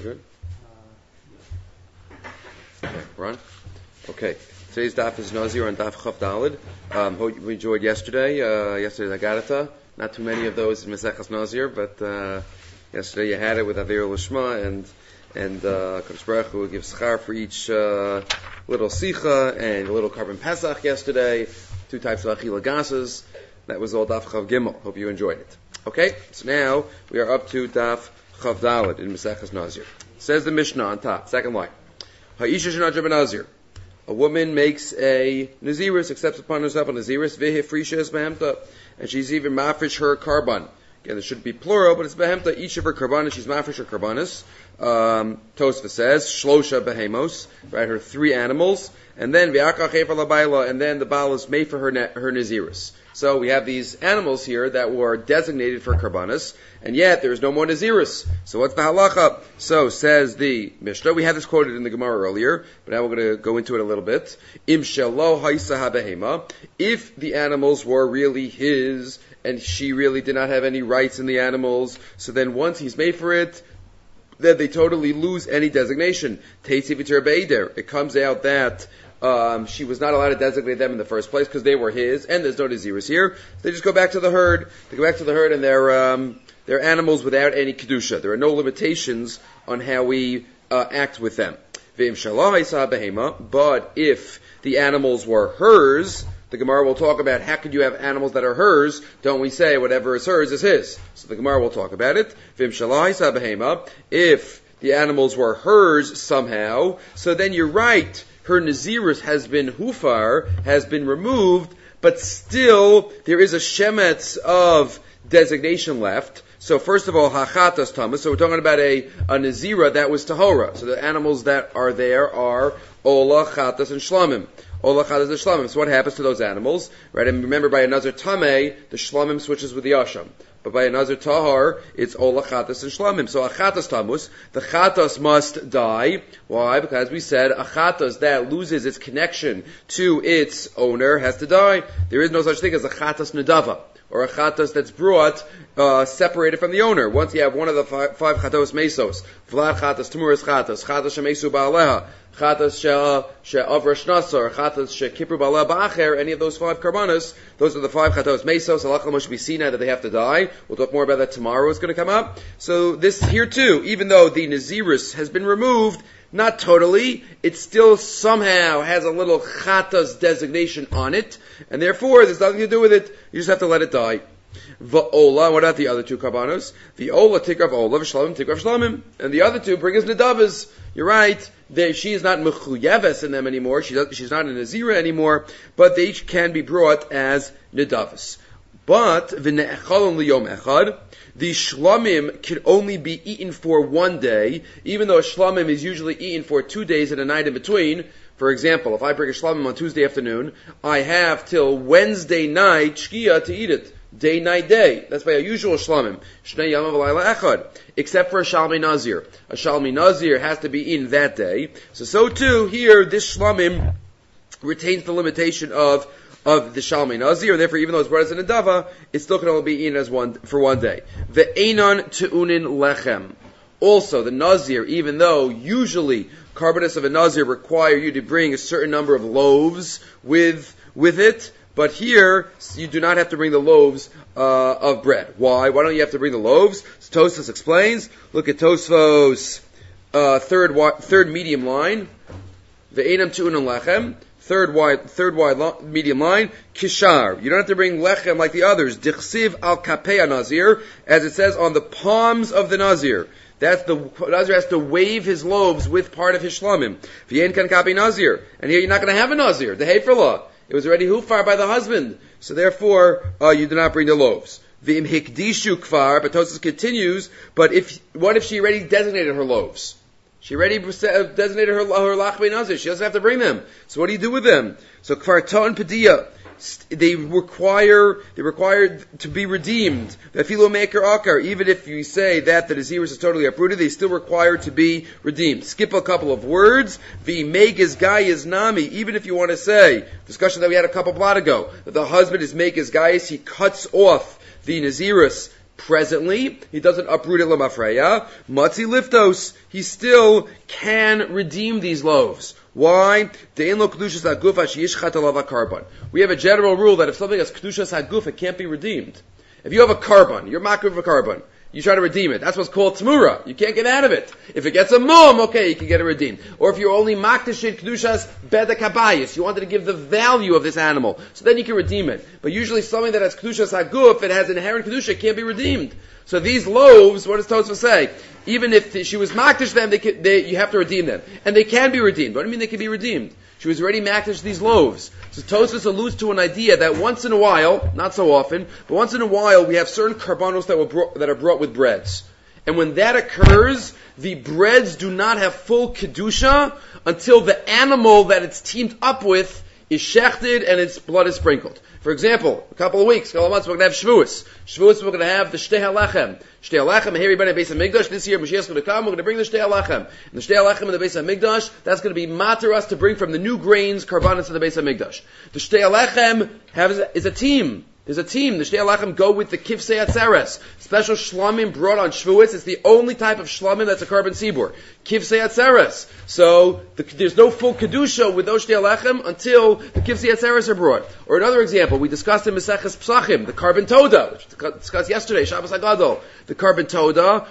good? Okay, Ron? Okay. Today's daf is Nazir on daf Chav Daled. Hope you enjoyed yesterday. Yesterday's Agadata. Not too many of those in Maseches Nazir, but yesterday you had it with Avir Lishma and Kodesh Baruch Hu gives schar for each little sicha and a little carbon pesach yesterday. 2 types of achila gasas. That was all daf Chav Gimel. Hope you enjoyed it. Okay, so now we are up to daf Chav Daled in Maseches Nazir. Says the Mishnah on top, second line. Ha'isha shenadra b'nazir. A woman makes a naziris, accepts upon herself a naziris, v'hifrisha es behemta, and she's even mafresh her karban. Again, there should be plural, but it's behemta, each of her karbanis, she's mafresh her karbanis. Tosva says, shlosha behemos, right, her 3 animals, and then v'aka chefa labayla, and then the baal is made for her naziris. So we have these animals here that were designated for karbanis, and yet there is no more naziris. So what's the halacha? So says the Mishnah. We had this quoted in the Gemara earlier, but now we're going to go into it a little bit. Im shelo haisa habehema. If the animals were really his, and she really did not have any rights in the animals, so then once he's made for it, then they totally lose any designation. Teitzi v'ter beider. It comes out that she was not allowed to designate them in the first place because they were his, and there's no naziris here. They just go back to the herd. They go back to the herd, and they're animals without any kedusha. There are no limitations on how we act with them. But if the animals were hers, the Gemara will talk about how could you have animals that are hers? Don't we say whatever is hers is his? So the Gemara will talk about it. If the animals were hers somehow, so then you're right. Her naziris has been hufar, has been removed, but still there is a shemetz of designation left. So first of all, hachatas tamas. So we're talking about a nazira that was tahora. So the animals that are there are ola, chatas, and shlamim. Ola, chatas, and shlamim. So what happens to those animals? Right, and remember by a nazir tameh, the shlamim switches with the asham. But by a nazir tahar, it's ola, chatas, and shlamim. So a chatas tamus, the chatas must die. Why? Because we said a chatas that loses its connection to its owner has to die. There is no such thing as a chatas nedava, or a chatas that's brought separated from the owner. Once you have one of the 5 chatos mesos, vlad chatas, tumuris chatas, chatas shemesu ba'aleha, chatas she'avra shnasar, chatas she'kipru ba'aleha ba'acher, any of those 5 karbanos, those are the 5 chatos mesos, halach l'moshe b'sina, that they have to die. We'll talk more about that tomorrow. It's going to come up. So this here too, even though the naziris has been removed, not totally, it still somehow has a little chatas designation on it, and therefore there's nothing to do with it. You just have to let it die. Va'ola, what about the other 2 karbanos? The ola tikrav ola, v'shlamim tikrav shlamim, and the other 2 bring us nedavas. You're right. She is not mechuyeves in them anymore. She's not a nazira anymore, but they each can be brought as nedavas. But v'ne'echalim liyom echad. The shlamim can only be eaten for 1 day, even though a shlamim is usually eaten for 2 days and a night in between. For example, if I bring a shlamim on Tuesday afternoon, I have till Wednesday night shkia to eat it. Day, night, day. That's by a usual shlamim. Shnei yamav v'layla echad. Except for a shalmi nazir. A shalmi nazir has to be eaten that day. So too, here, this shlamim retains the limitation of the shalmi nazir, and therefore, even though it's brought as an adava, it still can only be eaten for 1 day. The einon te'unin lechem. Also, the nazir, even though usually carbonates of a nazir require you to bring a certain number of loaves with it, but here you do not have to bring the loaves of bread. Why? Why don't you have to bring the loaves? So Tosfos explains. Look at Tosfos third medium line. The einam te'unin lechem. Third wide medium line, kishar. You don't have to bring lechem like the others. Dichsiv al kapei nazir, as it says on the palms of the nazir. That's the nazir has to wave his loaves with part of his shlamim. V'yen kan kapei nazir, and here you're not going to have a nazir. The heiferlah, it was already hufar by the husband, so therefore you do not bring the loaves. V'im hikdishu kfar, but Tosfos continues. But what if she already designated her loaves? She already designated her lachmei nazir. She doesn't have to bring them. So what do you do with them? So kfar ta'an padiyah, they require to be redeemed. V'afilo me'eker akar, even if you say that the naziris is totally uprooted, they still require to be redeemed. Skip a couple of words. V'meges gayis nami, even if you want to say, discussion that we had a couple blot ago, that the husband is meges gayis, he cuts off the naziris presently, he doesn't uproot it lamafreya. Matzi liftos, he still can redeem these loaves. Why? We have a general rule that if something has kedushas haguf, it can't be redeemed. If you have a carbon, you're makriv of a carbon, you try to redeem it. That's what's called tmura. You can't get out of it. If it gets a mum, okay, you can get it redeemed. Or if you're only makdashid kedushas beda kabayis, you wanted to give the value of this animal, so then you can redeem it. But usually something that has kedushas haguf, it has inherent kedusha, it can't be redeemed. So these loaves, what does Tosfos say? Even if she was makdash them, you have to redeem them. And they can be redeemed. What do you mean they can be redeemed? She was already makdash these loaves. So Tosfos alludes to an idea that once in a while, not so often, but once in a while we have certain karbanos that are brought with breads. And when that occurs, the breads do not have full kedusha until the animal that it's teamed up with is shechted and its blood is sprinkled. For example, a couple of weeks, a couple of months, we're going to have Shavuos. Shavuos, we're going to have the Shtei HaLechem. Shtei HaLechem, here we're Beis HaMikdash. This year, Mashiach's going to come, we're going to bring the Shtei HaLechem. And the Shtei HaLechem in the Beis HaMikdash, that's going to be matter us to bring from the new grains, karbanos to the Beis HaMikdash. The Shtei HaLechem is a team. There's a team. The Shtei HaLechem go with the Kifsei Atzeres. Special shlamim brought on Shavuos. It's the only type of shlamim that's a carbon sibur. Kifsei Atzeres. So, there's no full kedusha with those Shtei HaLechem until the Kifsei Atzeres are brought. Or another example, we discussed in Maseches Psachim, the carbon toda, which we discussed yesterday, Shabbos HaGadol. The carbon toda,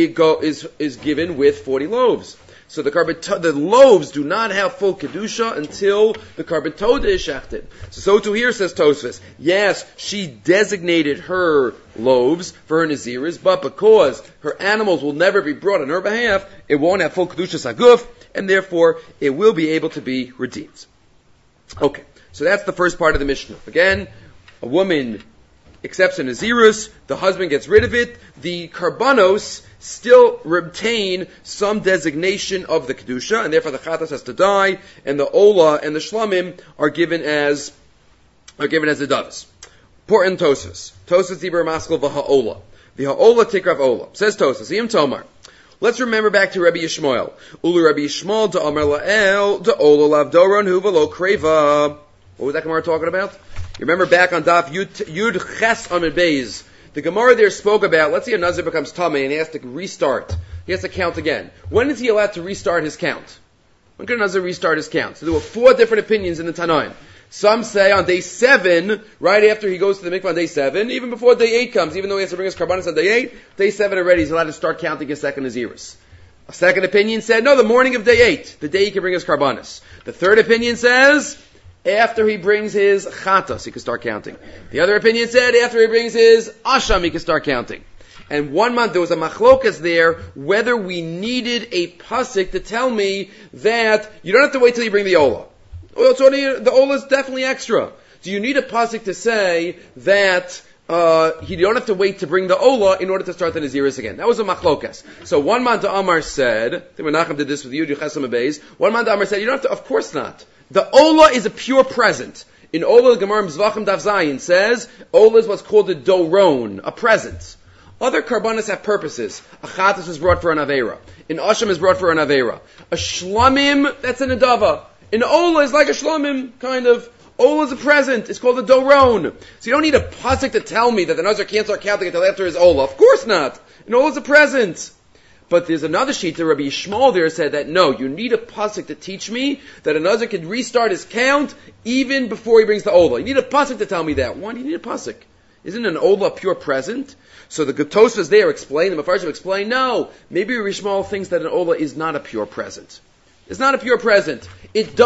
is given with 40 loaves. So the loaves do not have full kedusha until the carbon toda is shechted. So too here says Tosfos. Yes, she designated her loaves for her naziris, but because her animals will never be brought on her behalf, it won't have full kedusha saguf, and therefore it will be able to be redeemed. Okay, so that's the first part of the Mishnah. Again, a woman accepts a nazirus, the husband gets rid of it, the karbanos still retain some designation of the kedusha, and therefore the chatas has to die, and the ola and the shlamim are given as the davos. Important Tosfos. Tosfos Dibur Maskal v'ha'ola. The ha'ola tikrav ola. Says Tosfos, Yim Tomar. Let's remember back to Rabbi Yishmael. Ulu Rabbi Yishmael da'amar la'el da'ola lavdoron hu v'lo kreva. What was that Gemara talking about? You remember back on Daf Yud Ches Amid Beis. The Gemara there spoke about, let's say a Nazir becomes Tamei and he has to restart. He has to count again. When is he allowed to restart his count? When can a Nazir restart his count? So there were 4 different opinions in the Tanaim. Some say on day 7, right after he goes to the mikvah on day 7, even before day 8 comes, even though he has to bring his karbanos on day 8, day 7 already he's allowed to start counting his second Naziris. A second opinion said, no, the morning of day 8, the day he can bring his karbanos. The third opinion says, after he brings his chatas, he can start counting. The other opinion said, after he brings his asham, he can start counting. And 1 month, there was a machlokas there, whether we needed a pasuk to tell me that you don't have to wait till you bring the olah. Well, the olah is definitely extra. Do you need a pasuk to say that you don't have to wait to bring the olah in order to start the naziris again? That was a machlokas. So 1 month Amar said, I think Menachem did this with you, Yechesam Abeis. 1 month Amar said, you don't have to, of course not. The olah is a pure present. In Olah, the Gemara Mizvachim Daf Zayin says, olah is what's called a doron, a present. Other karbanos have purposes. A chatas is brought for an aveira. An asham is brought for an aveira. A shlamim, that's an adava. An olah is like a shlamim, kind of. Olah is a present. It's called a doron. So you don't need a pasuk to tell me that the nazir can't start counting until after his olah. Of course not. An olah is a present. But there's another sheet that Rabbi Yishmael there said that no, you need a pasuk to teach me that a nazir can restart his count even before he brings the olah. You need a pasuk to tell me that. Why do you need a pasuk? Isn't an olah a pure present? So the Tosfos there explain, the Mefarshim explain, no, maybe Rabbi Yishmael thinks that an olah is not a pure present. It's not a pure present. It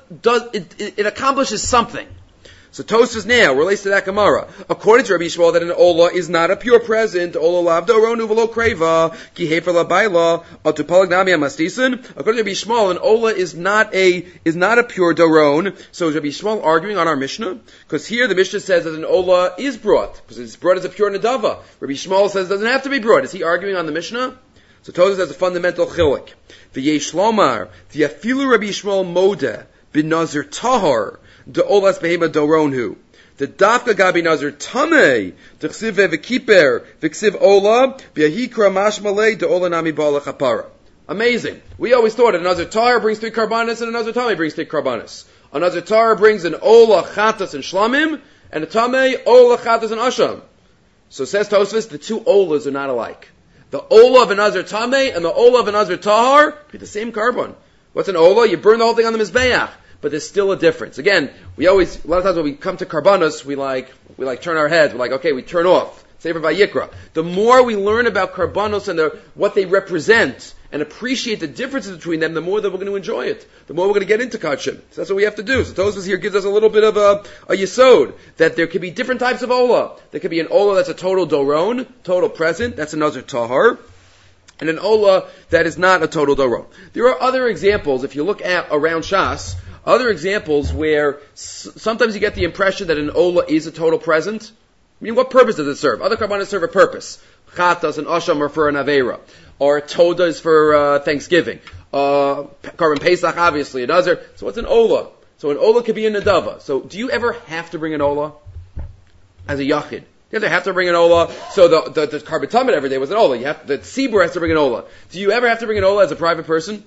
it accomplishes something. So Tosfos now relates to that Gemara. According to Rabbi Yishmael, that an olah is not a pure present. Olah lavdo ronu v'lo kreva ki hefer labayla atu palag nami amastisin. According to Rabbi Yishmael, an olah is not a pure doron. So is Rabbi Yishmael arguing on our Mishnah? Because here the Mishnah says that an olah is brought because it's brought as a pure nadava. Rabbi Yishmael says it doesn't have to be brought. Is he arguing on the Mishnah? So Tosfos has a fundamental chiluk. V'yesh lomar v'yafilu Rabbi Yishmael modeh bin nazir tahar. The olas behema doronhu. The dafka gabi nazir tamei. The chsiv v'kiper v'ksiv ola b'yahikra mashmalei the ola nami bala chapara. Amazing. We always thought a nazir tar brings 3 karbanis and a nazir tamei brings 3 karbanis. A nazir tar brings an ola chatas and shlamim and a tamei ola chatas and asham. So says Tosfos, the two olas are not alike. The ola of an Nazir Tameh and the ola of an Nazir Tahar be the same carbon. What's an ola? You burn the whole thing on the Mizbeach. But there's still a difference. Again, a lot of times when we come to karbanos, we turn our heads. We're like, okay, we turn off. Sefer Vayikra. The more we learn about karbanos and what they represent and appreciate the differences between them, the more that we're going to enjoy it. The more we're going to get into kachim. So that's what we have to do. So Tosfos here gives us a little bit of a yesod, that there could be different types of ola. There could be an ola that's a total doron, total present, that's a nazir tahar, and an ola that is not a total doron. There are other examples, if you look at around Shas, other examples where sometimes you get the impression that an ola is a total present. I mean, what purpose does it serve? Other karbanos serve a purpose. Chatas and asham are for an aveira, or toda is for Thanksgiving. Karban Pesach, obviously, a nazir. So what's an ola? So an ola could be a nadava. So do you ever have to bring an ola as a yachid? You ever have to bring an ola? So the karban tamid every day was an ola. The tzibur has to bring an ola. Do you ever have to bring an ola as a private person?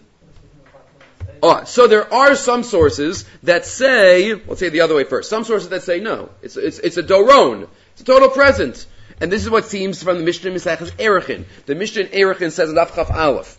So there are some sources that say, let's say it the other way first. Some sources that say no, it's a doron, it's a total present, and this is what seems from the Mishnah in Mesechus Erechin. The Mishnah in Erechin says in Daf Chaf Aleph,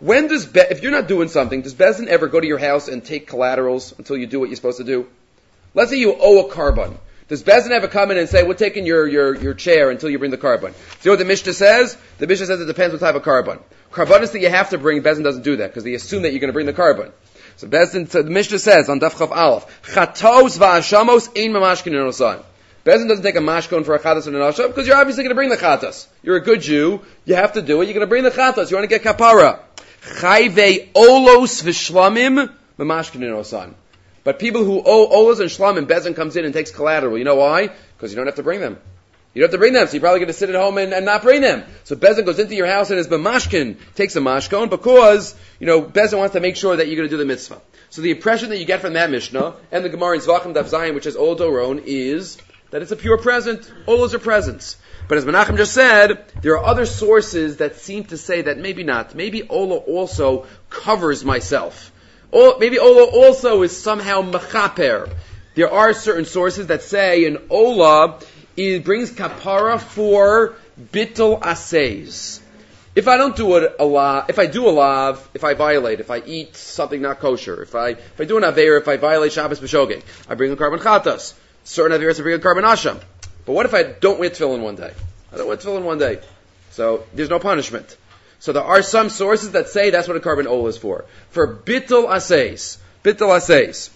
if you're not doing something, does Bezdin ever go to your house and take collaterals until you do what you're supposed to do? Let's say you owe a carbon. Does Bezdin ever come in and say, we're taking your chair until you bring the carbon? Do you know what the Mishnah says? The Mishnah says it depends what type of carbon. Carbonis that you have to bring, Bezdin doesn't do that, because they assume that you're going to bring the carbon. So the Mishnah says on Daf Chaf Aleph, Chatos va'ashamos ein mamashkin inosan. Bezdin doesn't take a mashkon for a chatas and an asham, because you're obviously going to bring the chatas. You're a good Jew, you have to do it, you're going to bring the chatas, you want to get kapara. Chayvei olos v'shlamim mamashkin inosan. But people who owe olos and shlamim, Bezdin comes in and takes collateral. You know why? Because you don't have to bring them. You don't have to bring them, so you're probably going to sit at home and not bring them. So Bezdin goes into your house and is b'mashkin, takes a mashkon, because, Bezdin wants to make sure that you're going to do the mitzvah. So the impression that you get from that Mishnah, and the Gemara in Zvachim Daf Zayin, which is Ol Doron, is that it's a pure present. Olas are presents. But as Menachem just said, there are other sources that seem to say that maybe not. Maybe Ola also covers myself. Maybe Ola also is somehow mechaper. There are certain sources that say an Ola it brings kapara for bittul aseis. If I don't do it a lot, if I do a lav, if I violate, if I eat something not kosher, if I do an aveir, if I violate Shabbos b'shogeg, I bring a carbon chatas. Certain aveiros I bring a carbon asham. But what if I don't wear tefillin one day? I don't wear tefillin one day. So there's no punishment. So there are some sources that say that's what a carbon ola is for. For bittul aseis. Bittul aseis.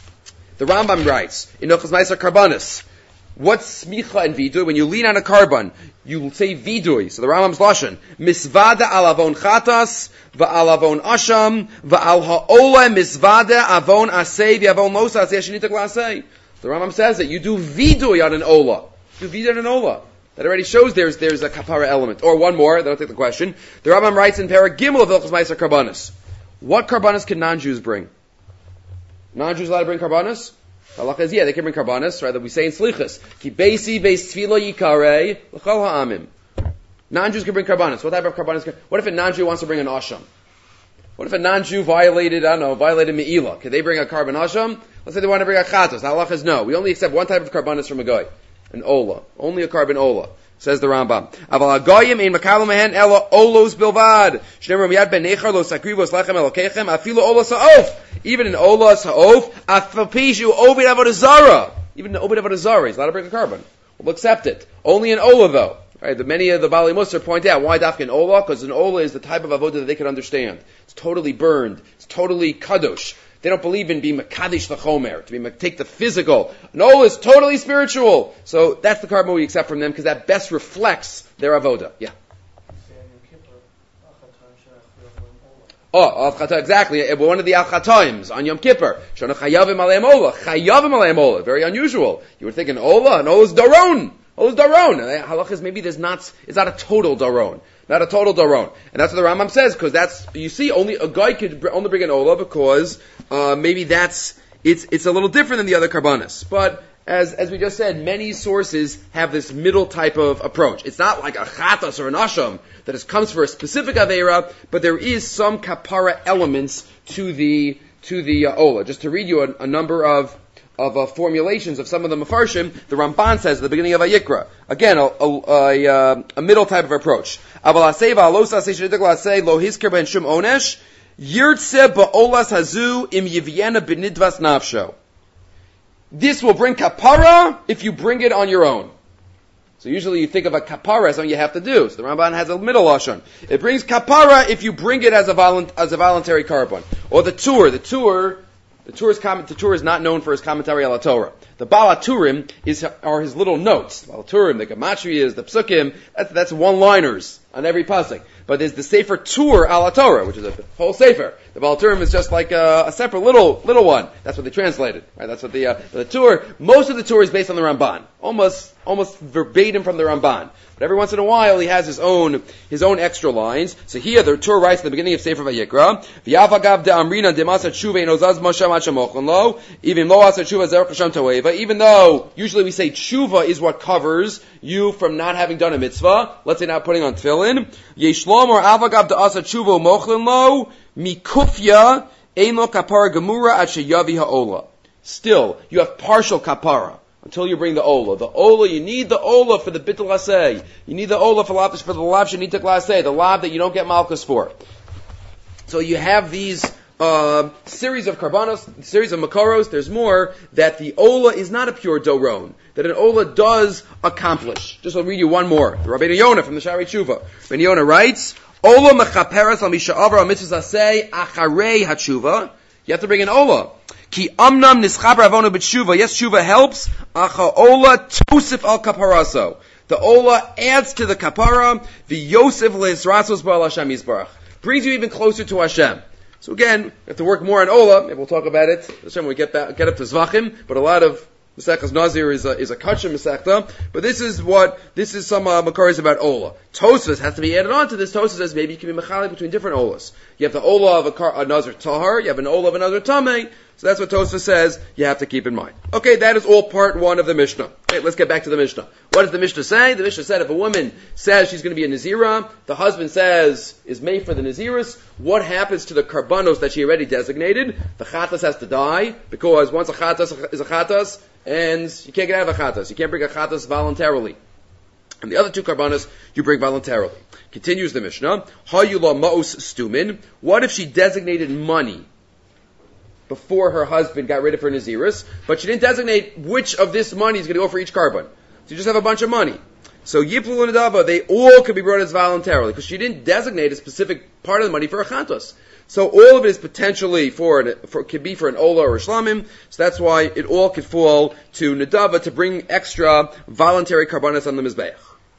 The Rambam writes, in Nochas Meiser Karbanis, what's smicha and vidui? When you lean on a carbon, you say vidui. So the Rambam's lashon, misvada alavon chatas, va'alavon asham, va'al ha'ola misvada avon asei, v'avon losa asei shenitak la'asei. The Rambam says that you do vidui on an ola. You do vidui on an ola. That already shows there's a kapara element. Or one more, that'll take the question. The Rambam writes in Parag Gimel of Hilchos Meiser Karbanis. What karbanis can non-Jews bring? Non-Jews allowed to bring karbanis? Halakha is, they can bring karbanis, right? That we say in Slichas. Ki beisi beis tefila yikarei l'chol ha'amim. Non-Jews can bring karbanis. What type of karbanis what if a non-Jew wants to bring an asham? What if a non-Jew violated me'ilah? Can they bring a carbon asham? Let's say they want to bring a chatos. The halakha is no. We only accept one type of karbanis from a guy. An ola. Only a carbon ola. Says the Rambam. Aval hagoyim ein makalu mehen ela olos bilvad. Shneimar miyad ben nechar lo sakrivos lechem elokechem afilu olos ha'of. Even in olos ha'of, afapishu ovid avodah zara. Even in ovid avodah zara, he's allowed to bring a carbon. We'll accept it. Only in ola though. Right? Many of the Bali Musar point out why dafka in ola, because an ola is the type of avodah that they can understand. It's totally burned. It's totally kadosh. They don't believe in being makadish the chomer, to take the physical. No, it's totally spiritual. So that's the carbon we accept from them, because that best reflects their avoda. Yeah. Exactly. One of the al-chatoims on Yom Kippur. Shona chayavim aleim ola. Chayavim aleim ola. Very unusual. You would think an ola is daron. Ola is daron. And halach is maybe it's not a total daron. Not a total daron. And that's what the Rambam says, because you see, only a guy could only bring an ola because maybe it's a little different than the other karbanis. But as we just said, many sources have this middle type of approach. It's not like a chatas or an asham that comes for a specific aveira, but there is some kapara elements to the ola. Just to read you a number of formulations of some of the Mefarshim, the Ramban says at the beginning of Vayikra. Again, a middle type of approach. This will bring kapara if you bring it on your own. So usually you think of a kapara as something you have to do. So the Ramban has a middle lashon. It brings kapara if you bring it as a voluntary carbon. Or the Tur is not known for his commentary ala Torah. The Baal HaTurim are his little notes. The Baal HaTurim, the Gematrias, the Psukim, that's one-liners on every pasuk. But there's the Sefer Tur ala Torah, which is a whole Sefer. The Baal HaTurim is just like a separate little one. That's what they translated, right? That's what the Tur, most of the Tur is based on the Ramban. Almost verbatim from the Ramban. But every once in a while he has his own extra lines. So here the Tur writes at the beginning of Sefer Vayikra, V'yavagav de'amrina de'masa tshuva enozaz moshe machamochan lo, even lo asa tshuva zerach hashem toeva. Even though usually we say tshuva is what covers you from not having done a mitzvah, let's say not putting on tefillin, yeshlom or avagav de'asa tshuva mochan lo, mikufya ein lo kapara gemura at sheyavi ha'ola. Still, you have partial kapara until you bring the ola. The ola, you need the ola for the bittul asay. You need the ola for the lav shenitak lasay, the lav that you don't get malchus for. So you have these series of karbanos, series of makaros. There's more that the ola is not a pure doron, that an ola does accomplish. Just I'll read you one more. The Rabbeinu Yonah from the Shari Tshuva. Rabbeinu Yonah writes, ola mechaperes al misha'avar al mitzvah asay acharei hatshuva. You have to bring an ola. Ki amnam nischaber avonu b'tshuva. Yes, tshuva helps. Acha ola tosif al kaparaso. The ola adds to the kapara. V'yosef le'israsos ba'al Hashem yisbarach. Brings you even closer to Hashem. So again, we have to work more on ola. Maybe we'll talk about it when we get up to Zvachim. But a lot of Masechtas Nazir is a kachim Masechta. But this is some makaris about ola. Tosfos has to be added on to this. Tosfos says maybe you can be mechalik between different olas. You have the ola of a Nazir Tahar. You have an ola of another Tameh. So that's what Tosfos says you have to keep in mind. Okay, that is all part one of the Mishnah. Okay, let's get back to the Mishnah. What does the Mishnah say? The Mishnah said if a woman says she's going to be a Nazira, the husband says is made for the Naziris, what happens to the karbanos that she already designated? The chatas has to die, because once a chatas is a chatas, and you can't get out of a chatas. You can't bring a chatas voluntarily. And the other two karbanos you bring voluntarily. Continues the Mishnah. Hayula ma'us stumin. What if she designated money before her husband got rid of her Naziris, but she didn't designate which of this money is going to go for each carbon? So you just have a bunch of money. So Yiplu and Nadava, they all could be brought as voluntarily, because she didn't designate a specific part of the money for a Chantos. So all of it is potentially could be for an Ola or a Shlamim, so that's why it all could fall to Nadava to bring extra voluntary karbanas on the Mizbeach.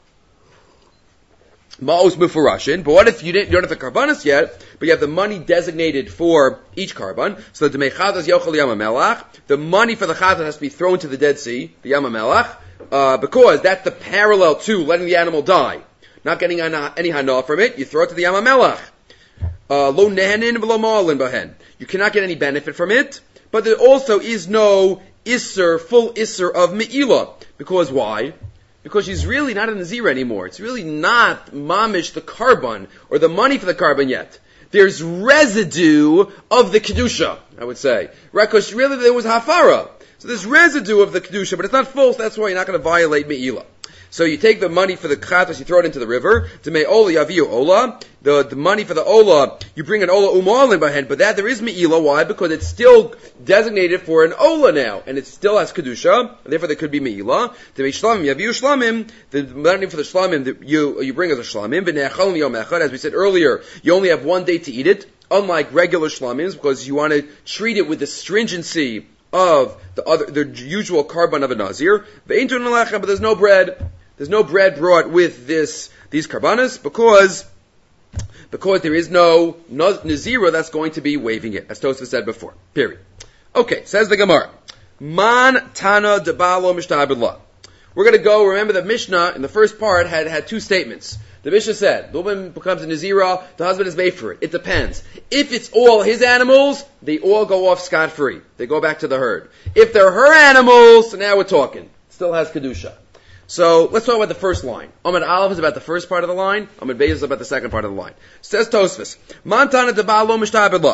Ma'os mufurashin. But what if you don't have the karbanas yet, but you have the money designated for each karban? So the mechadas yochel yamamelach, the money for the chatas has to be thrown to the Dead Sea, the yamamelach, because that's the parallel to letting the animal die, not getting any hana from it. You throw it to the yamamelach. Lo nehenin v'lo ma'alin bahen. You cannot get any benefit from it, but there also is no full isser of me'ilah. Because why? Because she's really not a Nazir anymore. It's really not mamish the carbon or the money for the carbon yet. There's residue of the kedusha, I would say. Right? Because really there was hafara. So there's residue of the kedusha, but it's not full, so that's why you're not going to violate me'ilah. So you take the money for the chatas, you throw it into the river. To me ola yaviu ola. The money for the ola, you bring an ola umalin bahen, but that there is me'ilah. Why? Because it's still designated for an ola now, and it still has kedusha, and therefore there could be me'ilah. To me shlamim yaviu shlamim. The money for the shlamim you bring as a shlamim. V'ne'achalim yom echad. As we said earlier, you only have one day to eat it, unlike regular shlamims, because you want to treat it with the stringency of the usual carbon of a nazir. But there's no bread. There's no bread brought with these karbanas because there is no nazira that's going to be waving it, as Tosfos said before. Period. Okay, says the Gemara. Man tana debalo mishtabidlah. We're going to go. Remember the Mishnah in the first part had two statements. The Mishnah said the woman becomes a nazira, the husband is made for it. It depends. If it's all his animals, they all go off scot-free. They go back to the herd. If they're her animals, so now we're talking. Still has kedusha. So let's talk about the first line. Amud Aleph is about the first part of the line. Amud Beis is about the second part of the line. Says Tosfos, Man tana debalo mishtabidlah.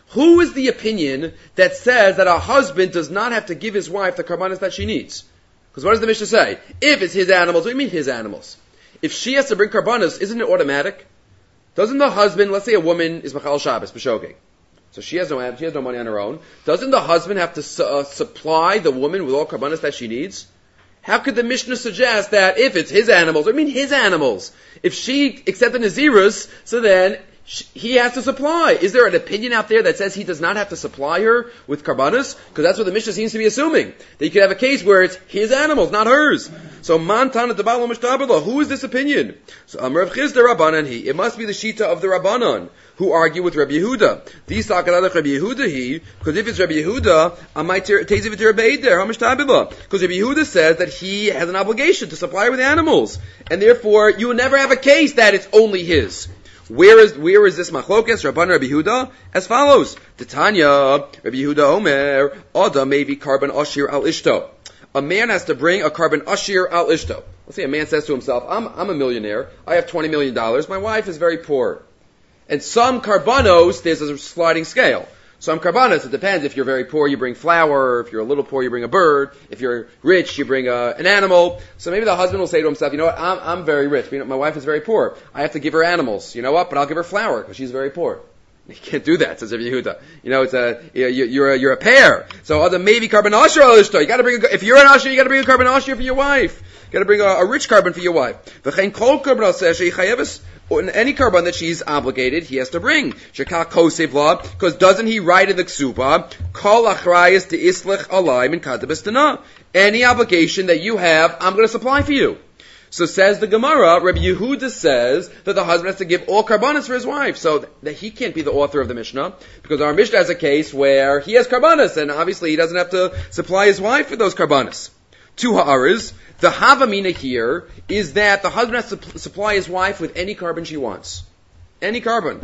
Who is the opinion that says that a husband does not have to give his wife the karbanos that she needs? Because what does the Mishnah say? If it's his animals, what do you mean his animals? If she has to bring karbanos, isn't it automatic? Doesn't the husband, let's say a woman is Machal Shabbos, B'shogeg, so she has no money on her own, doesn't the husband have to supply the woman with all karbanos that she needs? How could the Mishnah suggest that if it's his animals, I mean his animals, if she accepted Nazirus, so then he has to supply. Is there an opinion out there that says he does not have to supply her with karbanos? Because that's what the Mishnah seems to be assuming. That you could have a case where it's his animals, not hers. So, Mantana Tabalo Mishtabala, who is this opinion? So, Amrav Chizda Rabbanan he. It must be the Shita of the Rabbanan, who argue with Rabbi Yehuda. These Sakaladach Rabbi Yehuda he, because if it's Rabbi Yehuda, I might Tezivit Rabbeid there, Hamishtabila. Because Rabbi Yehuda says that he has an obligation to supply her with animals. And therefore, you will never have a case that it's only his. Where is this machlokes? Rabban Rabbi Yehuda as follows: Titania Rabbi Yehuda Omer Ada maybe carbon ashir al ishto. A man has to bring a carbon ashir al ishto. Let's say a man says to himself, "I'm a millionaire. I have $20 million. My wife is very poor." And some karbanos, there's a sliding scale. Some karbanos, it depends. If you're very poor, you bring flour. If you're a little poor, you bring a bird. If you're rich, you bring an animal. So maybe the husband will say to himself, you know what, I'm very rich. My wife is very poor. I have to give her animals. You know what, but I'll give her flour because she's very poor. You can't do that, says Rabbi Yehuda. You know, you're a pair. So other maybe carbon asher al ishto. You gotta bring if you're an asher, you gotta bring a carbon asher for your wife. You gotta bring a rich carbon for your wife. V'chein kol carbon asher sheyichayeves. Any carbon that she's obligated, he has to bring. Shekal kosev law, because doesn't he write in the ksuba, kol achrayis de islech alay min kadabes dana. Any obligation that you have, I'm going to supply for you. So says the Gemara, Rabbi Yehuda says that the husband has to give all karbanos for his wife. So that he can't be the author of the Mishnah, because our Mishnah has a case where he has karbanos, and obviously he doesn't have to supply his wife with those karbanos. Two ha'aras. The havamina here is that the husband has to supply his wife with any carbon she wants. Any carbon.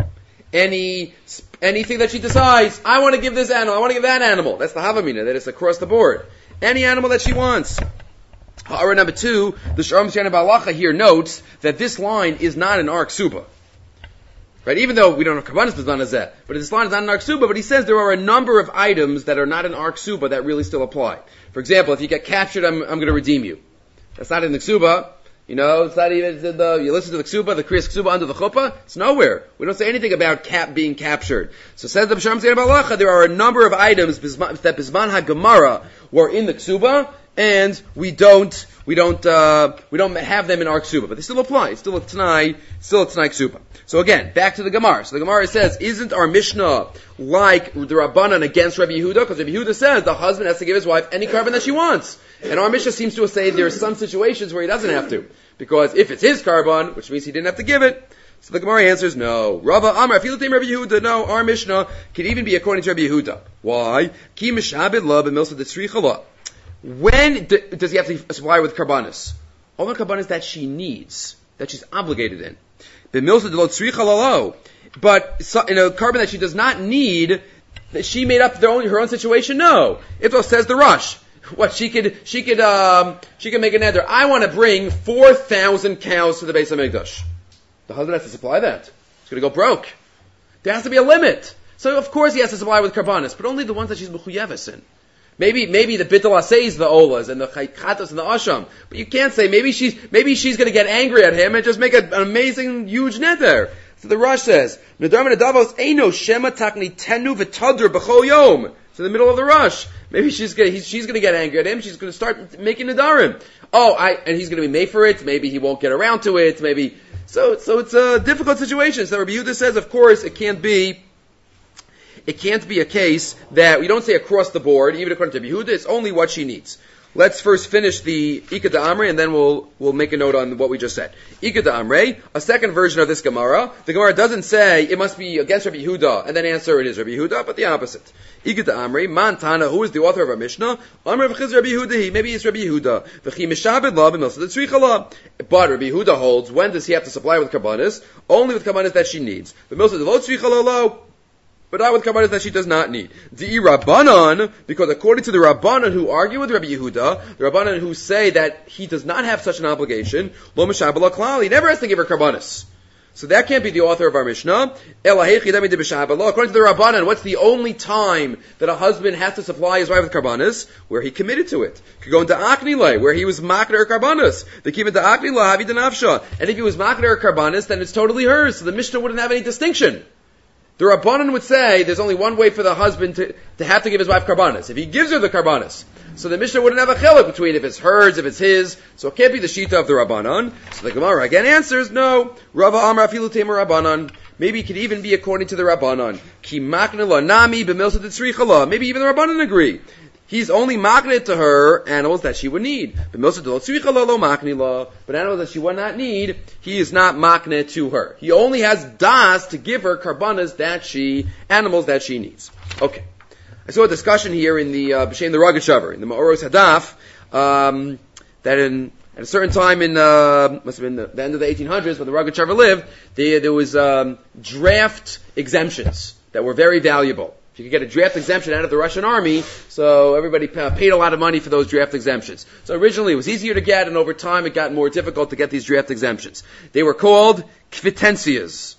Anything that she decides, I want to give this animal, I want to give that animal. That's the havamina, that it's across the board. Any animal that she wants. Ha'ara number 2, the Sharm Shana Balacha here notes that this line is not an Ark Suba. Right? Even though we don't have Karbanis B'zman Hazeh, but this line is not an Ark Suba, but he says there are a number of items that are not an Ark Suba that really still apply. For example, if you get captured, I'm going to redeem you. That's not in the Ksuba. You know, it's not even you listen to the Ksuba, the Kriyas Ksuba under the Chuppah, it's nowhere. We don't say anything about being captured. So says the B'Shem Zeir Balacha, there are a number of items that Bizman HaGemara were in the Ksuba, and we don't have them in our Ksuba, but they still apply. It's still a Tanai Ksuba. So again, back to the Gemara. So the Gemara says, isn't our Mishnah like the Rabbanan against Rabbi Yehuda? Because Rabbi Yehuda says the husband has to give his wife any carbon that she wants. And our Mishnah seems to say there are some situations where he doesn't have to. Because if it's his carbon, which means he didn't have to give it, so the Gemara answers no. Rava Amar, Filatim Rabbi Yehuda, no, our Mishnah can even be according to Rabbi Yehuda. Why? Ki mishabed la b'milsa detzricha la. When does he have to supply her with karbanis? All the karbanis that she needs, that she's obligated in. B'milsa de lo tzricha lalo. But in a carbon that she does not need, that she made up her own situation, no. It says the Rush. What she could make a neder. I want to bring 4,000 cows to the Beis HaMikdash. The husband has to supply that. It's going to go broke. There has to be a limit. So of course he has to supply with karbanis, but only the ones that she's mechuyeves in. Maybe the bittul aseis, the olas and the chatos and the asham. But you can't say maybe she's going to get angry at him and just make an amazing huge neder. So the Rush says, "Nedar medavos eino shema takni tenu v'tadr b'chol yom." It's in the middle of the Rush. Maybe she's going to get angry at him. She's going to start making nedarim. And he's going to be made for it. Maybe he won't get around to it. Maybe so it's a difficult situation. So Rabbi Yehuda says, of course, it can't be a case that we don't say across the board, even according to Rabbi Yehuda. It's only what she needs. Let's first finish the Ika D'Amrei, and then we'll make a note on what we just said. Ika D'Amrei, a second version of this Gemara. The Gemara doesn't say it must be against Rabbi Yehuda, and then answer it is Rabbi Yehuda, but the opposite. Ika D'Amrei, Man Tana, who is the author of our Mishnah? Amr v'chiz Rabbi Yehuda, maybe it's Rabbi Yehuda. V'chi mishabed la b'milsa detzricha la. But Rabbi Yehuda holds, when does he have to supply with karbanis? Only with karbanis that she needs. B'milsa de lo tzricha la lo. But not with karbanis that she does not need. Di'i Rabbanan, because according to the Rabbanan who argue with Rabbi Yehuda, the Rabbanan who say that he does not have such an obligation, lo mishabel klal, he never has to give her karbanis. So that can't be the author of our Mishnah. According to the Rabbanan, what's the only time that a husband has to supply his wife with karbanas? Where he committed to it. Could go into Aknile, where he was makner karbanas. They keep it to Aknila, Havi Danafsha. And if he was makner karbanas, then it's totally hers. So the Mishnah wouldn't have any distinction. The Rabbanan would say there's only one way for the husband to have to give his wife karbanas. If he gives her the karbanas. So the Mishnah wouldn't have a chiluk between if it's hers, if it's his. So it can't be the shita of the Rabbanan. So the Gemara again answers, no. Rava Amar Afilu Temer Rabbanan. Maybe it could even be according to the Rabbanan. Ki makna la nami b'milsa tzricha la. Maybe even the Rabbanan agree. He's only maknit to her animals that she would need. B'milsa tzricha la lo makni la. But animals that she would not need, he is not maknit to her. He only has das to give her karbanas animals that she needs. Okay. I saw a discussion here in the B'Shem the Rogatchover, in the Ma'oros Hadaf, that at a certain time in must have been the end of the 1800s when the Rogatchover lived, there was draft exemptions that were very valuable. You could get a draft exemption out of the Russian army, so everybody paid a lot of money for those draft exemptions. So originally it was easier to get, and over time it got more difficult to get these draft exemptions. They were called kvitencias.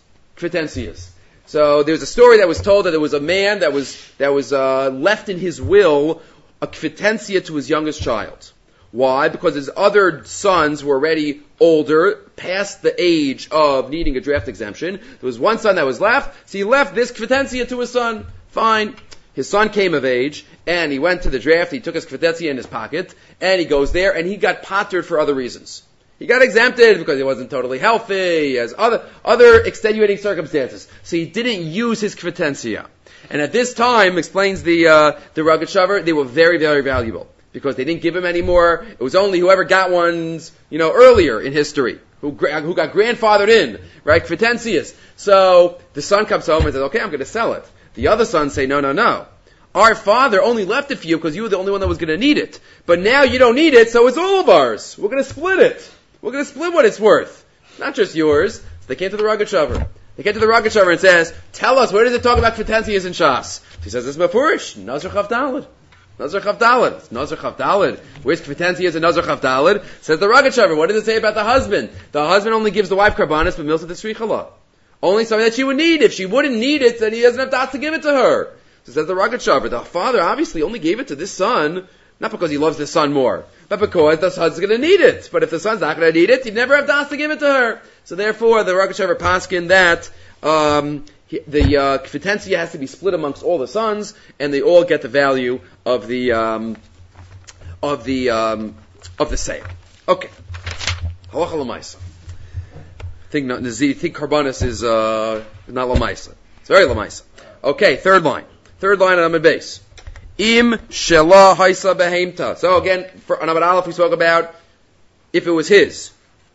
So there's a story that was told that there was a man that was left in his will a kvitencia to his youngest child. Why? Because his other sons were already older, past the age of needing a draft exemption. There was one son that was left, so he left this kvitencia to his son. Fine. His son came of age, and he went to the draft, he took his kvitencia in his pocket, and he goes there, and he got pottered for other reasons. He got exempted because he wasn't totally healthy, he has other extenuating circumstances. So he didn't use his kvitencia. And at this time, explains the Rogatchover, they were very, very valuable. Because they didn't give him any more. It was only whoever got ones, earlier in history, who got grandfathered in, right? Kvitencias. So the son comes home and says, okay, I'm going to sell it. The other sons say, no. Our father only left it for you because you were the only one that was going to need it. But now you don't need it, so it's all of ours. We're going to split it. We're going to split what it's worth. Not just yours. So they came to the Rogatchover. They came to the Rogatchover and says, tell us, where does it talk about kvitencias in Shas? He says, it's Mefurish, Nazar Chav Daled. Nazar Chav Daled. Nazar Chav Daled. Where's kvitencias in Nazar Chav Daled? Says the Rogatchover, what does it say about the husband? The husband only gives the wife karbanis, but milsa tzricha. Only something that she would need. If she wouldn't need it, then he doesn't have das to give it to her. So says the Rogatchover, the father obviously only gave it to this son, not because he loves this son more, but because the son's going to need it. But if the son's not going to need it, he'd never have das to give it to her. So therefore, the Rogatchover paskin that the kvitencia has to be split amongst all the sons, and they all get the value of the sale. Okay. Halacha l'maisa. Think karbanis is not l'maisa. It's very l'maisa. Okay, third line on Amud Beis. Im shela haisa behemta. So again, on Amud Aleph we spoke about if it was his.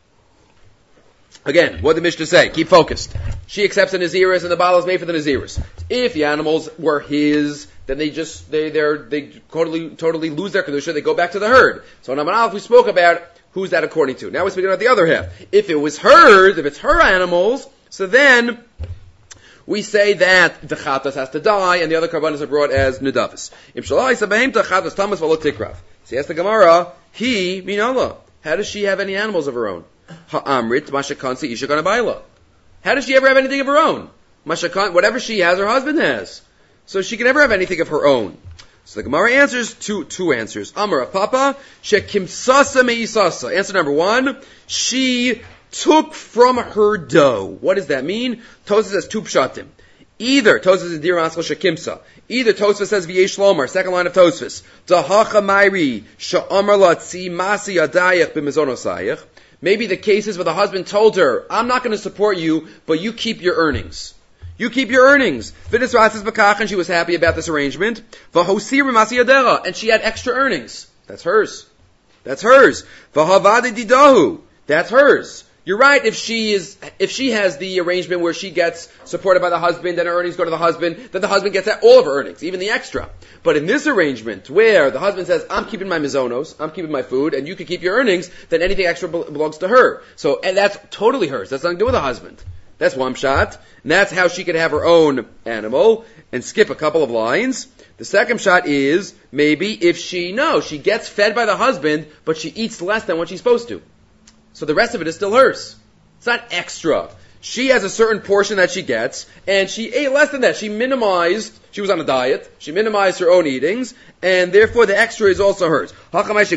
Again, what did the Mishnah say? Keep focused. She accepts the Naziris and the Baal is made for the Naziris. If the animals were his, then they totally lose their kedusha. They go back to the herd. So on Amud Aleph we spoke about who's that according to. Now we're speaking about the other half. If it was hers, if it's her animals, so then we say that the chatas has to die and the other karbanos are brought as nedavos. Im shalai sabehemta chatas tamas v'lo tikrav. So yes, the Gemara, he minallah. How does she have any animals of her own? Ha'amrit mashakansi isha ganabayla. How does she ever have anything of her own? Whatever she has, her husband has. So she can never have anything of her own. So the Gemara answers two answers. Amar Papa shekimsasa meisasa. Answer number one: she took from her dough. What does that mean? Tosfos says two pshatim. Either Tosfos is dir askel shekimsa. Either Tosfos says v'yesh lomar. Second line of Tosfos. Dahacha mayri sha'amar latzi masi adayach b'mezonosayach. Maybe the case is where the husband told her, I'm not going to support you, but you keep your earnings. You keep your earnings. V'nis ratzis b'kach, and she was happy about this arrangement. V'hosir b'masi adecha, and she had extra earnings. That's hers. V'havadi didahu. That's hers. You're right, if she has the arrangement where she gets supported by the husband and her earnings go to the husband, then the husband gets all of her earnings, even the extra. But in this arrangement, where the husband says, I'm keeping my mizonos, I'm keeping my food, and you can keep your earnings, then anything extra belongs to her. And that's totally hers. That's nothing to do with the husband. That's one shot. And that's how she can have her own animal and skip a couple of lines. The second shot is, maybe if she gets fed by the husband, but she eats less than what she's supposed to. So the rest of it is still hers. It's not extra. She has a certain portion that she gets, and she ate less than that. She was on a diet, she minimized her own eatings, and therefore the extra is also hers. The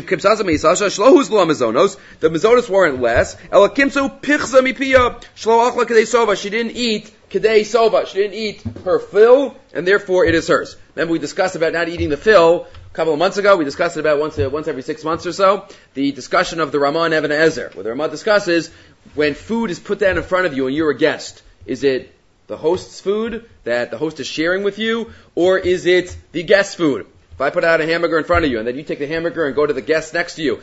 mizonos weren't less. She didn't eat Kedei Sova. She didn't eat her fill, and therefore it is hers. Remember we discussed about not eating the fill a couple of months ago. We discussed it about once every 6 months or so. The discussion of the Ramah and Even Ezer, where the Ramah discusses when food is put down in front of you and you're a guest. Is it the host's food that the host is sharing with you, or is it the guest's food? If I put out a hamburger in front of you, and then you take the hamburger and go to the guest next to you,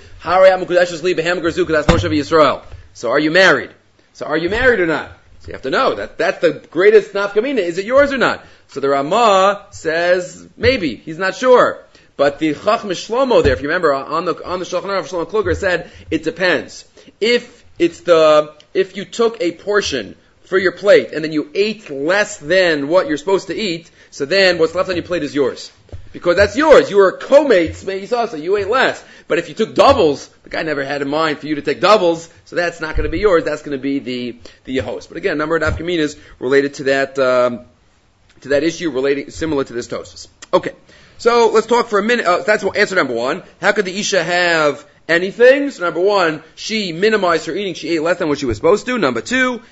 so are you married? So are you married or not? So you have to know that's the greatest nafkamina. Is it yours or not? So the Ramah says maybe. He's not sure. But the Chacham Shlomo there, if you remember, on the Shulchan Aruch, Shlomo Kluger said it depends. If you took a portion for your plate and then you ate less than what you're supposed to eat, so then what's left on your plate is yours. Because that's yours. You were co-mates, so you ate less. But if you took doubles, the guy never had in mind for you to take doubles, so that's not going to be yours, that's going to be the host. But again, a number of nafkaminas related to that issue, similar to this Tosfos. Okay. So let's talk for a minute. That's answer number one. How could the Isha have anything? So number one, she minimized her eating. She ate less than what she was supposed to. Number two,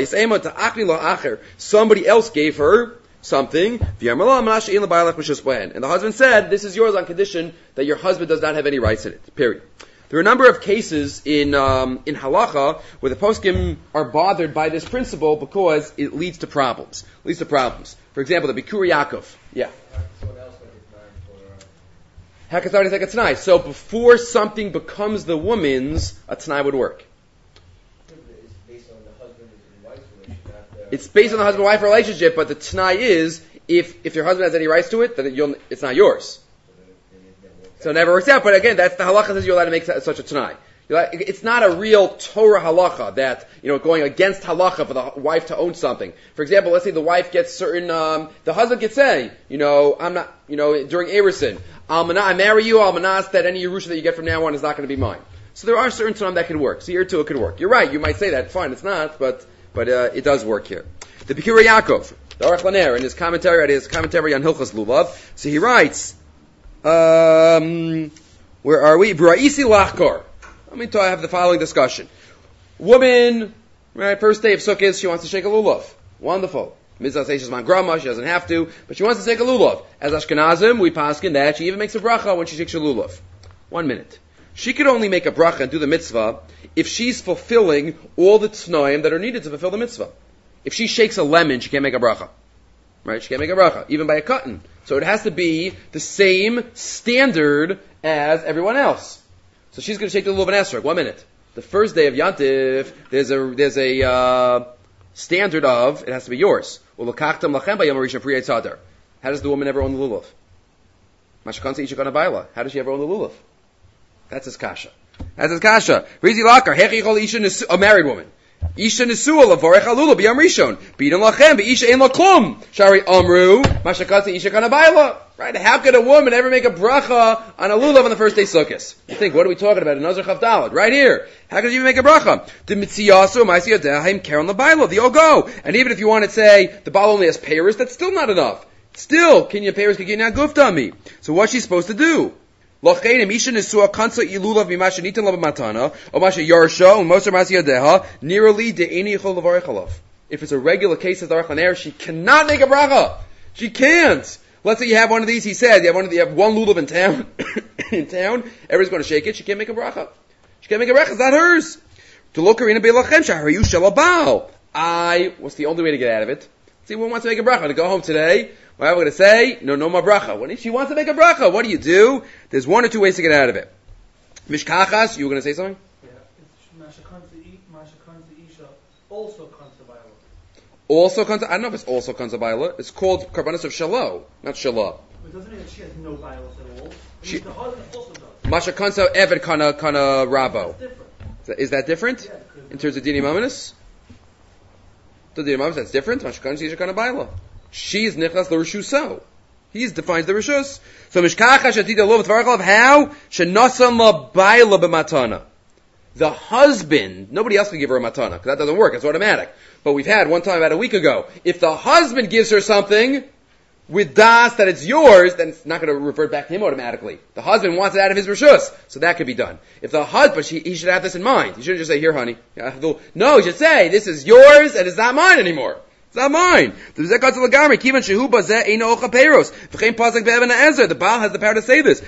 somebody else gave her something. And the husband said, this is yours on condition that your husband does not have any rights in it. Period. There are a number of cases in halacha where the poskim are bothered by this principle because it leads to problems. For example, the Bikur Yaakov. Yeah. How can somebody take a t'nai? So before something becomes the woman's, a t'nai would work. It's based on the husband-wife relationship, but the t'nai is, if your husband has any rights to it, then it's not yours. So it never works out. But again, that's the halacha says you're allowed to make such a t'nai. It's not a real Torah halacha that, going against halacha for the wife to own something. For example, let's say the wife gets certain, the husband could say, I'm not, during Erusin, I marry you, Almanas, that any Yerusha that you get from now on is not going to be mine. So there are certain t'nai that can work. So here too it could work. You're right, you might say that, fine, it's not, but it does work here. The Bikur Yaakov, the Aruch Laner, in his commentary on Hilchos Lulav, so he writes, where are we? Bra'isi Lachkor. I have the following discussion. Woman, right, first day of Sukkot, she wants to shake a lulav. Wonderful. Mizah says she's man grandma, she doesn't have to, but she wants to shake a lulav. As Ashkenazim, we paskin that she even makes a bracha when she shakes a lulav. 1 minute. She could only make a bracha and do the mitzvah if she's fulfilling all the t'noim that are needed to fulfill the mitzvah. If she shakes a lemon, she can't make a bracha. Right? She can't make a bracha, even by a cotton. So it has to be the same standard as everyone else. So she's going to shake the lulav and esrog. 1 minute. The first day of Yantiv, there's a standard of, it has to be yours. How does the woman ever own the lulav? How does she ever own the lulav? That's his kasha. A married woman. Isha nesua lavorech alula b'yam rishon. B'idon lachem b'isha ein laklum. Shari amru mashakatzi isha kanabayla. Right? How could a woman ever make a bracha on a lulav on the first day Sukkos? You think, what are we talking about? In Nazar Chav Daled, right here. How could you even make a bracha? The mitziyasu ma'asiyah dehaim karen labayla. The go. And even if you want to say the baal only has payers, that's still not enough. Still, kinyan payers can get not gufta on me. So what's she supposed to do? If it's a regular case, says the Aruch Laner, she cannot make a bracha. She can't. Let's say you have one of these. He said you have one lulav in town. In town, everyone's going to shake it. She can't make a bracha. She can't make a bracha. It's not hers. What's the only way to get out of it? See, one wants to make a bracha to go home today. Well, I'm going to say, no more bracha. When she wants to make a bracha, what do? There's one or two ways to get out of it. Mishkachas, you were going to say something? Yeah, it's also konsabayla. Also konsa, I don't know if it's also konsabayla. It's called karbanos of shalom, not shalah. It doesn't mean that she has no bialos at all. The husband also does. Masha konsa eved kana rabo. That's different. Is that different? Yeah, in terms of dini mamanis? The dini mamanis, that's different. Masha konsa isha kana bayla. She's nichnas l'rishuso. He defines the rishus. So mishkacha shatida lo v'tvarachalav how shenasan la bayla b'matana. the husband, nobody else can give her a matana, because that doesn't work, it's automatic. But we've had one time about a week ago, if the husband gives her something with das that it's yours, then it's not going to revert back to him automatically. The husband wants it out of his reshus, so that could be done. If the husband, but he should have this in mind. He shouldn't just say, here honey. No, he should say, this is yours and it's not mine anymore. It's not mine. The Baal has the power to say this.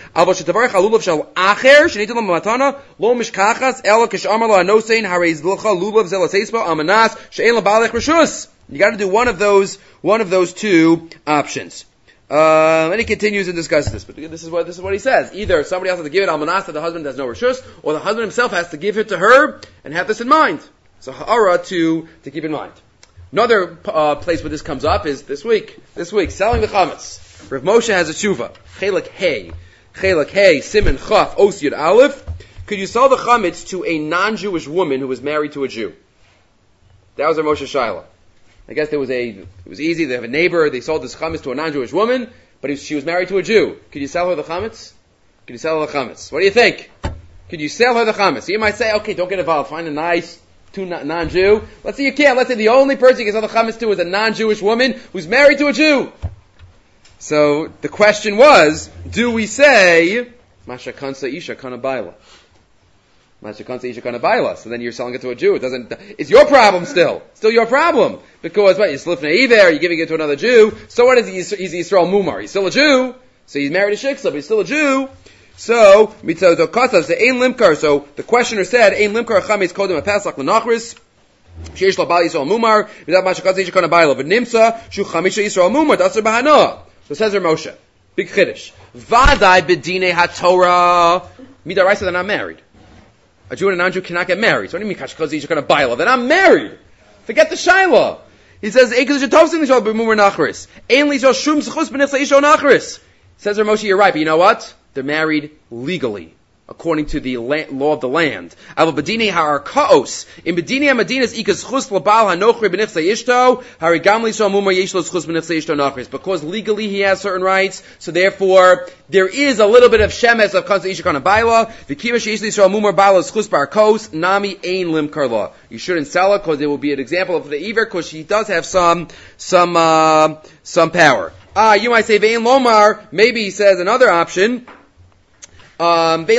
You got to do one of those two options. And he continues and discusses this. But this is what he says. Either somebody else has to give it almanas that the husband has no reshus, or the husband himself has to give it to her and have this in mind. So ha'ara to keep in mind. Another place where this comes up is this week, selling the chametz. Rav Moshe has a tshuva. Chelek Hey, Siman Chaf, Os Yud Aleph. Could you sell the chametz to a non-Jewish woman who was married to a Jew? That was Rav Moshe Shaila. I guess it was easy. They have a neighbor. They sold this chametz to a non-Jewish woman, but she was married to a Jew. Could you sell her the chametz? Could you sell her the chametz? What do you think? Could you sell her the chametz? You might say, okay, don't get involved. Find a nice non-Jew. Let's say you can't. Let's say the only person you can sell the chametz to is a non-Jewish woman who's married to a Jew. So the question was, do we say Masha Kansa Isha Kana Baila? Masha Kansa Isha Kana Baila. So then you're selling it to a Jew. It's your problem still. Still your problem. Because what, you're slifnei iver, you're giving it to another Jew. So what is he? He's Yisrael Mumar. He's still a Jew. So he's married a Shiksa, but he's still a Jew. So the questioner said, Ein limkar chametz kodem apaslak l'nachris, sheish la bal Yisrael mumar, v'dat mashakatz yisha kana bayla, v'nimsa, shu chamisha Yisrael mumar, dasar bahana. So says Rav Moshe, big chiddush. Vadai b'dinei haTorah, midaraisa, they're not married. A Jew and a non-Jew cannot get married. So what do you mean, kashkatz yisha kana bayla? They're not married. Forget the shaila. He says, Eikaz yishatovsin l'shal b'mumar nachris. Ein l'ishal shum zchus b'nifsa yisha nachris. Says Rav Moshe, you're right, but you know what? They're married legally, according to the law of the land. In bedini amadinas ikas chus labal hanochri b'nifsa yishto harigamli so mumar yeshlos chus b'nifsa yishto nachris. Because legally he has certain rights, so therefore there is a little bit of shemes of kansa isha kana baila. V'kiva sheishli so mumar baila chus barkos nami ein lim karla. You shouldn't sell it because it will be an example of the iver, because she does have some power. You might say vein lomar. Maybe he says another option. Maybe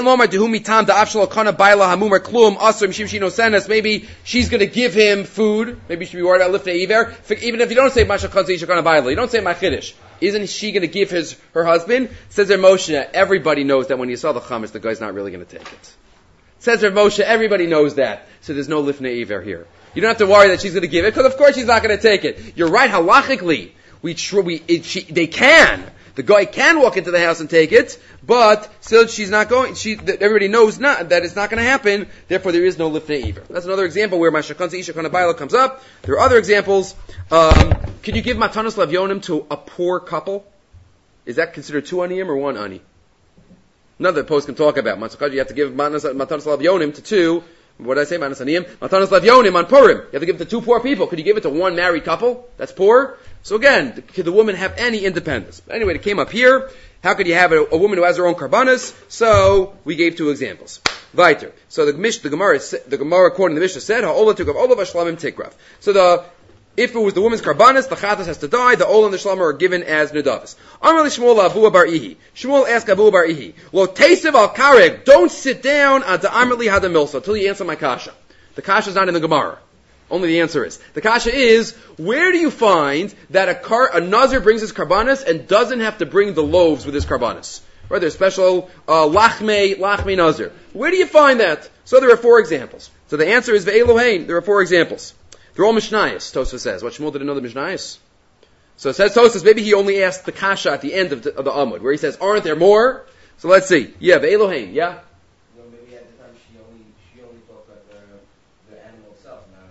she's going to give him food. Maybe she should be worried about lifnei iver. Even if you don't say Masha Kansa Isha Kana Baila, you don't say Machiddish. Isn't she going to give her husband? Says Rav Moshe, everybody knows that when you sell the chametz, the guy's not really going to take it. Says Rav Moshe, everybody knows that. So there's no lifnei iver here. You don't have to worry that she's going to give it, because of course she's not going to take it. You're right, halachically. They can. The guy can walk into the house and take it, but still she's not going. Everybody knows that it's not going to happen. Therefore, there is no lifnei iver. That's another example where Masha Kansa Isha Kana Baila comes up. There are other examples. Can you give matanos lavyonim to a poor couple? Is that considered two aniyim or one ani? Another post can talk about. You have to give matanos lavyonim to two. What did I say? Matanos aniyim. Matanos lavyonim on Purim. You have to give it to two poor people. Could you give it to one married couple that's poor? So again, could the woman have any independence? Anyway, it came up here. How could you have a woman who has her own karbanas? So we gave two examples. Weiter. So the Gemara according to the Mishnah said, "Ha'olah took of olav hashlamim tikrav." So if it was the woman's karbanas, the chatas has to die. The olah and the shlamim are given as nedavas. Amar Shmuel Abu Bar Ihi. Shmuel asked Abu Bar Ihi, "Lo tesev al kareg." Don't sit down at the Amrli Hadamilsa until you answer my kasha. The kasha is not in the Gemara. Only the answer is. The kasha is, where do you find that a nazir brings his karbanas and doesn't have to bring the loaves with his karbanas? Right, there's special lachme nazir. Where do you find that? So there are four examples. So the answer is ve'elohein. There are four examples. They're all mishnayos, Tosfos says. What, Shmuel didn't know the mishnayos? So it says Tosfos, maybe he only asked the kasha at the end of the Amud, where he says, aren't there more? So let's see. Yeah, ve'elohein, yeah? Maybe at the time she only talked about the animal itself, not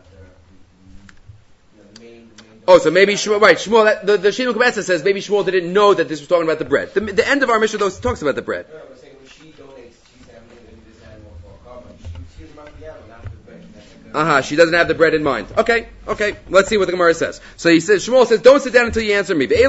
the main. Oh, so maybe Shmuel, right, Shmuel, the Shino Kabetza says maybe Shmuel didn't know that this was talking about the bread. The end of our Mishnah, though, talks about the bread. No, I'm saying when she donates cheese and this animal for a carbon, she's about the animal, not the bread. That's like She doesn't have the bread in mind. Okay. Let's see what the Gemara says. So Shmuel says, don't sit down until you answer me. There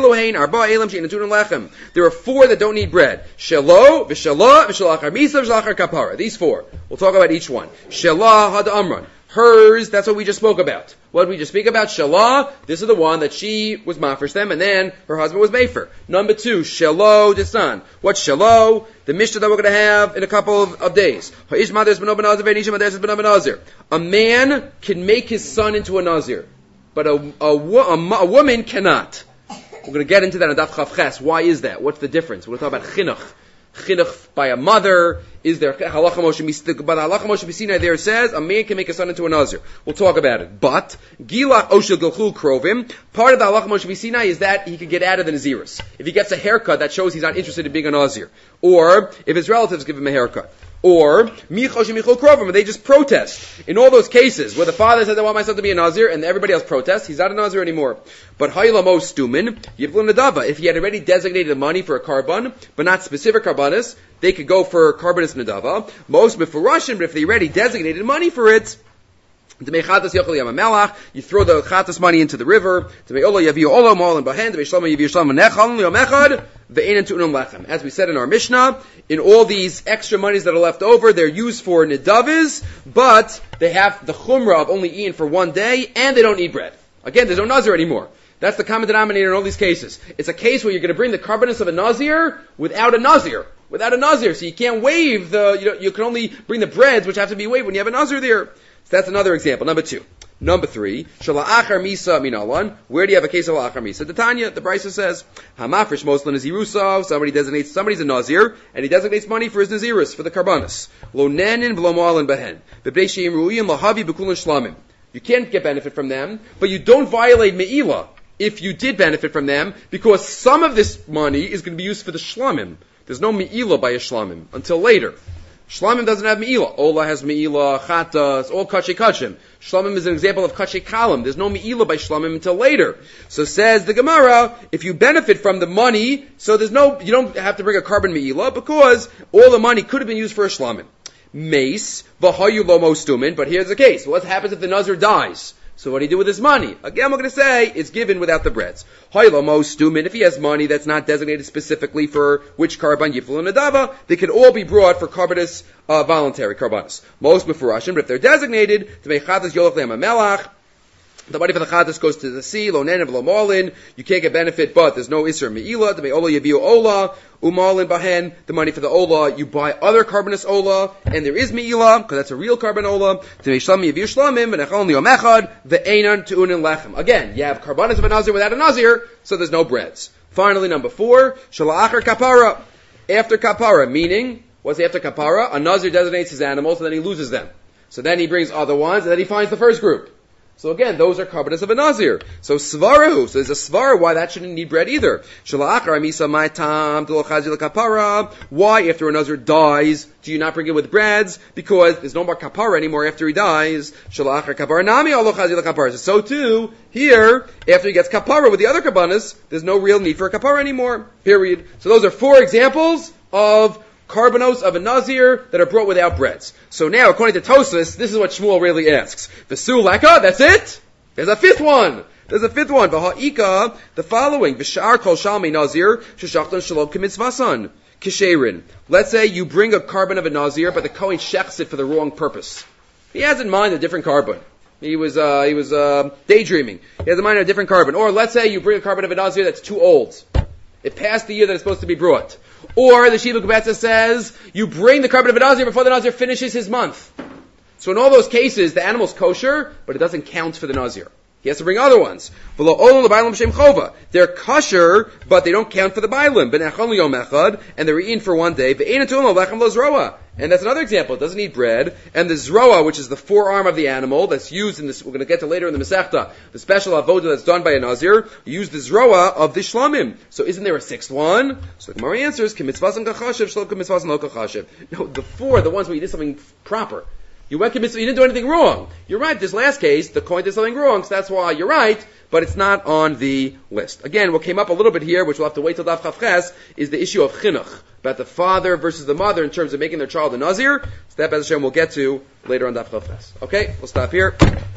are 4 that don't need bread. Shelo, v'shelo, v'shalachar misa, v'shalachar kapara. These 4. We'll talk about each one. Shelah had amran. Hers, that's what we just spoke about. What did we just speak about? Shelah, this is the one that she was mafresh them, and then her husband was mefer. Number 2, Shelo desan. What's Shelo? The Mishnah that we're going to have in a couple of days. A man can make his son into a nazir, but a woman cannot. We're going to get into that in Daf Chav Ches. Why is that? What's the difference? We're going to talk about chinuch. Chinuch by a mother. Is there halacha Moshe Sinai there says a man can make a son into a nazir. We'll talk about it. But gilach oshel gilchul krovim. Part of the halacha Moshe Sinai is that he can get out of the nazirus. If he gets a haircut, that shows he's not interested in being a nazir. Or if his relatives give him a haircut. Or michosh and michol krovim, they just protest. In all those cases where the father says, "I want my son to be a nazir," and everybody else protests, he's not a nazir anymore. But haylamo stumin yivlin nadava. If he had already designated the money for a karban, but not specific karbanis, they could go for karbanis nadava. Most mefarashim, but if they already designated money for it, you throw the chatas money into the river. As we said in our Mishnah, in all these extra monies that are left over, they're used for nidavis, but they have the chumrah of only eating for one day, and they don't need bread. Again, there's no nazir anymore. That's the common denominator in all these cases. It's a case where you're going to bring the karbanis of a nazir without a nazir. So you can't waive you can only bring the breads, which have to be waived when you have a nazir there. So that's another example. Number 2. Number 3, Shala'achar Misa Minalan. Where do you have a case of La'achar Misa? The Tanya, the Brisa says, Hamafresh Moslin is Yerusa. Somebody's a Nazir, and he designates money for his Nazirus, for the Karbanis. Lo Nanin V'lo Mo'alin Behen. V'bnei She'im Ru'iyim Lahavi B'kulin Shlamim. You can't get benefit from them, but you don't violate Me'ilah if you did benefit from them, because some of this money is going to be used for the Shlamim. There's no Me'ilah by a Shlamim until later. Shlamim doesn't have Me'ilah. Ola has Me'ilah, Chatas, all Kache Kachim. Shlamim is an example of Kache Kalam. There's no Me'ilah by Shlamim until later. So says the Gemara, if you benefit from the money, so you don't have to bring a carbon Me'ilah, because all the money could have been used for a Shlamim. Mace, V'hayu lo mostumin, but here's the case. What happens if the Nazir dies? So what do you do with his money? Again, we're going to say it's given without the breads. If he has money that's not designated specifically for which karban yiflu nadava, they can all be brought for karbanis, voluntary karbanis. Most mefarashim, but if they're designated to make chatas yolach le'am melach, the money for the chatas goes to the sea, lo nenev lo malin. You can't get benefit, but there's no isser me'ilah. The me'ola yaviu ola umalin bahen. The money for the ola, you buy other karbanis ola, and there is me'ilah because that's a real karban ola. To me'shlamim yaviu shlamim v'nechon liom echad ve'enan tu'unin lechem. Again, you have karbanis of a nazir without a nazir, so there's no breads. Finally, number 4, shala'achar kapara. After kapara, meaning what's after kapara? A nazir designates his animals, and then he loses them. So then he brings other ones, and then he finds the first group. So again, those are karbanis of a nazir. So svarahu, so there's a svara why that shouldn't need bread either. Shalachar amisa maitam delochazi lekapara. Why after a nazir dies do you not bring it with breads? Because there's no more kapara anymore after he dies. Shalachar kapara nami alochazi lekapara. So too here, after he gets kapara with the other karbanis, there's no real need for a kapara anymore. Period. So those are 4 examples of karbanos of a nazir that are brought without breads. So now, according to Tosfos, this is what Shmuel really asks. V'su leka, that's it? There's a 5th one. V'ha'ika, the following. V'sha'ar kol shalmei nazir, sheshachton shalom k'mitzvasan. Kisherin. Let's say you bring a karban of a nazir, but the Kohen shechs it for the wrong purpose. He has in mind a different karban. He was daydreaming. He has in mind a different karban. Or let's say you bring a karban of a nazir that's too old. It passed the year that it's supposed to be brought. Or the Shiva Kubetza says, you bring the karban of a nazir before the nazir finishes his month. So in all those cases, the animal's kosher, but it doesn't count for the nazir. He has to bring other ones. They're kosher, but they don't count for the bailim. And they're eaten for one day. And that's another example. It doesn't need bread. And the zroa, which is the forearm of the animal, that's used in this, we're going to get to later in the Masechta, the special avodah that's done by a nazir, you use the zroa of the shlamim. So isn't there a 6th one? So the Gemara answers, no, the 4, the ones where you did something proper. You went mitzvah, you didn't do anything wrong. You're right, this last case, the coin did something wrong, so that's why you're right, but it's not on the list. Again, what came up a little bit here, which we'll have to wait till Daf Chaf Ches, is the issue of chinuch, about the father versus the mother in terms of making their child a nazir. So that, Be'ez Hashem, we'll get to later on Daf Chaf Ches. Okay, we'll stop here.